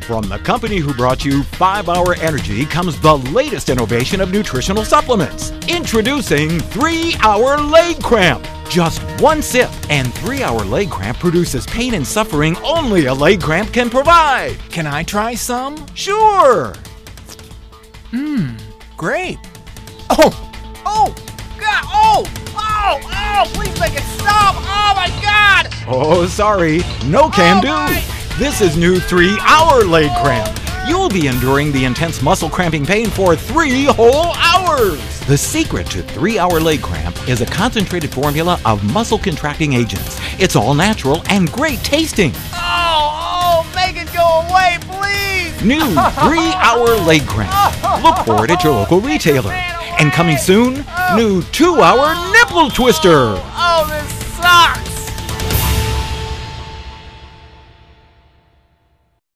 From the company who brought you 5-Hour Energy comes the latest innovation of nutritional supplements. Introducing 3-Hour Leg Cramp. Just one sip, and 3-Hour Leg Cramp produces pain and suffering only a leg cramp can provide. Can I try some? Sure. Great. Oh, God, please make it stop. Oh, my God. Oh, sorry. No can do. my. This is new 3-Hour Leg Cramp. You'll be enduring the intense muscle cramping pain for 3 whole hours. The secret to 3-Hour Leg Cramp is a concentrated formula of muscle contracting agents. It's all natural and great tasting. Make it go away, please. New 3-Hour Leg Cramp. Look for it at your local retailer. And coming soon, new 2-Hour Nipple Twister. Oh, this sucks.